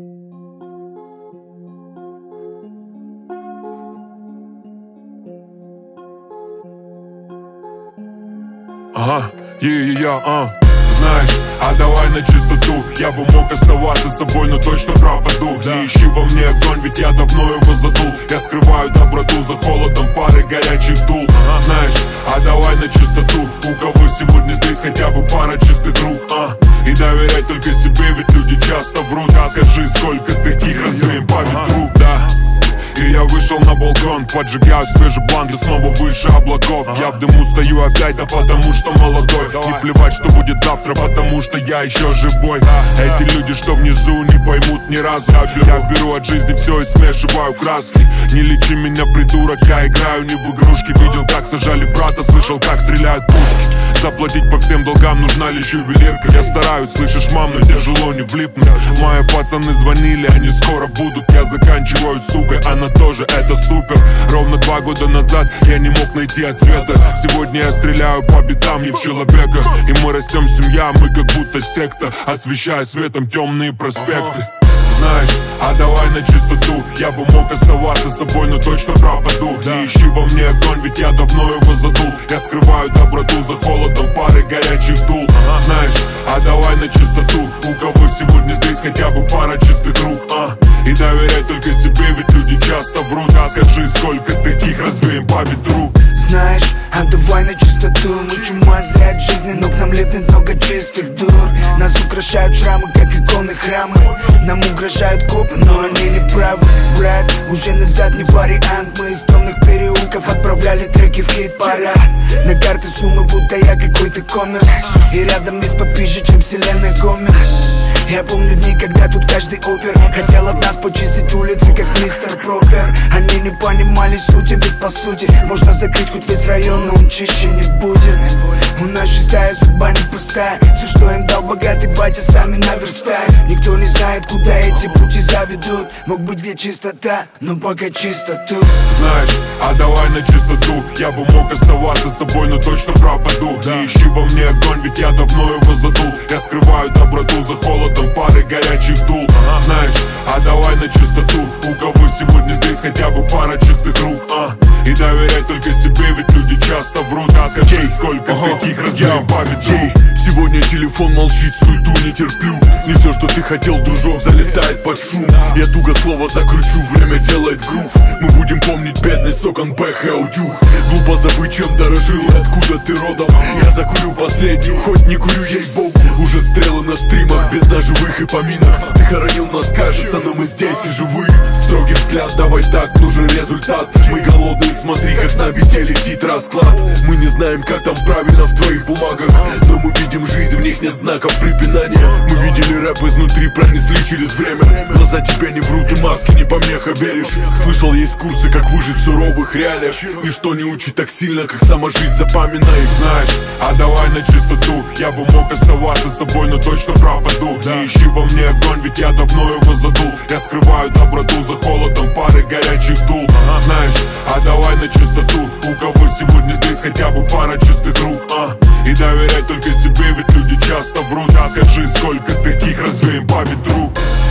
Знаешь, а давай на чистоту. Я бы мог оставаться с собой, но точно пропаду. Не ищи во мне огонь, ведь я давно его задул. Я скрываю доброту за холодом пары горячих дул. Знаешь, а давай на чистоту. У кого сегодня здесь хотя бы пара чистых рук, И доверять только себе, ведь люди часто врут. Скажи, сколько таких развеем по ветру, И я вышел на балкон, поджигаю свежий блант и снова выше облаков. Я в дыму стою опять, да потому что молодой. И плевать, что будет завтра, потому что я еще живой. Эти люди, что внизу, не поймут ни разу. Я беру от жизни все и смешиваю краски. Не лечи меня, придурок, я играю не в игрушки. Видел, как сажали брата, слышал, как стреляют пушки. Заплатить по всем долгам нужна лишь ювелирка. Я стараюсь, слышишь, мам, но тяжело не влипнуть. Мои пацаны звонили, они скоро будут. Я заканчиваю с сукой, она тоже, это супер. Ровно 2 года назад я не мог найти ответа. Сегодня я стреляю по битам, не в человека. И мы растем семья, мы как будто секта, освещая светом темные проспекты. Знаешь, а давай на чистоту. Я бы мог оставаться с собой, но точно пропаду. Не ищи во мне огонь, ведь я давно его задул. Я скрываю доброту за холодом пары горячих дул. Знаешь, а давай на чистоту. У кого сегодня здесь хотя бы пара чистых рук, И доверять только себе, ведь люди часто врут. Скажи, сколько таких развеем по ветру. Знаешь, а давай на чистоту. Мы чумазы от жизни, но к нам липнет много чистых дур. Нас украшают шрамы, как иконы храмы. Нам угрожают копы, но они не правы. Брат, уже назад не вариант. Мы из темных переулков отправляли треки в хит-парад. На карты суммы, будто я какой-то коммерс. И рядом есть попизже, чем вселенная Гомес. Я помню дни, когда тут каждый опер хотел от нас почистить улицы, как мистер Пропер. Они не понимали сути, ведь по сути можно закрыть хоть весь район, но он чище не будет. У нас жестокая судьба непростая. Все, что им дал богатый батя, сами наверстают. Никто не знает, куда эти пути заведут. Мог быть где чистота, но пока чистоту. Знаешь, а давай на чистоту. Я бы мог оставаться с собой, но точно пропаду. Не ищи во мне огонь, ведь я давно его задул. Я скрываю доброту за холодом пары горячих дул. Знаешь, а давай на чистоту. У кого сегодня здесь хотя бы пара чистых рук, И доверять только себе, ведь люди часто врут. Скажи, сколько таких развеем по ветру. Сегодня телефон молчит, суету не терплю. Не все, что ты хотел, дружок, залетает под шум. Я туго слово закручу, время делает грув. Мы будем помнить бедность, сокон бэх и аудюх. Глупо забыть, чем дорожил и откуда ты родом. Я закурю последнюю, хоть не курю, ей-богу. Уже стрелы на стримах, без ножевых и поминок. Ты хоронил нас, кажется, но мы здесь и живы. Строгий взгляд, давай так, нужен результат. Мы голодные, смотри, как на бите летит расклад. Мы не знаем, как там правильно в твоих бумагах, но мы видим жизнь, в них нет знаков препинания. Мы видели рэп изнутри, пронесли через время. Глаза тебя не врут и маски не помеха, веришь? Слышал, есть курсы, как выжить в суровых реалиях. Ничто не учит так сильно, как сама жизнь, запоминай. Знаешь, а давай на чистоту. Я бы мог оставаться с собой, но точно пропаду. Не ищи во мне огонь, ведь я давно его задул. Я скрываю доброту за холодом пары горячих дул. Знаешь, а давай на чистоту. У кого сегодня здесь хотя бы пара чистых рук, И доверять только себе, ведь люди часто врут. Скажи, сколько таких развеем по ветру.